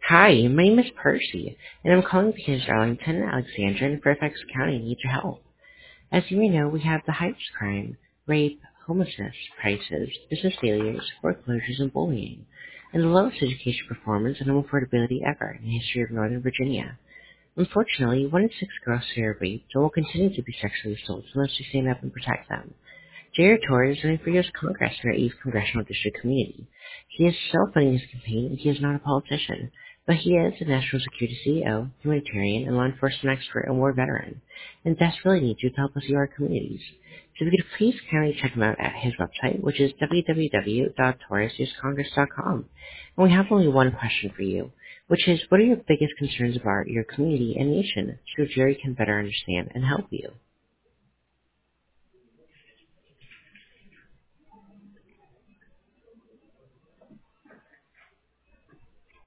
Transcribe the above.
Hi, my name is Percy, and I'm calling because Arlington, Alexandria, and Fairfax County need your help. As you may know, we have the highest crime, rape, homelessness, prices, business failures, foreclosures, and bullying, and the lowest education performance and home affordability ever in the history of Northern Virginia. Unfortunately, 1 in 6 girls today are raped and will continue to be sexually assaulted unless we stand up and protect them. Jared Torres is running for U.S. Congress in our 8th Congressional District community. He is self-funding his campaign, and he is not a politician, but he is a national security CEO, humanitarian, and law enforcement expert and war veteran, and desperately needs you to help us heal our communities. So if you could please kindly check him out at his website, which is www.torrescongress.com. And we have only one question for you, which is, what are your biggest concerns about your community and nation so Jerry can better understand and help you?